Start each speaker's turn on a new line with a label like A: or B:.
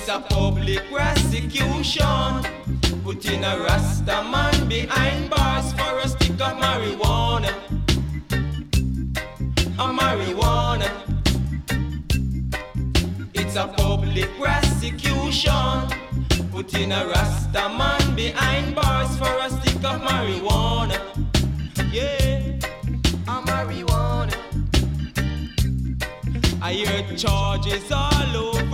A: It's a public prosecution, putting a Rasta man behind bars for a stick of marijuana. A marijuana. It's a public prosecution, putting a Rasta man behind bars for a stick of marijuana. Yeah, a marijuana. I heard charges all over.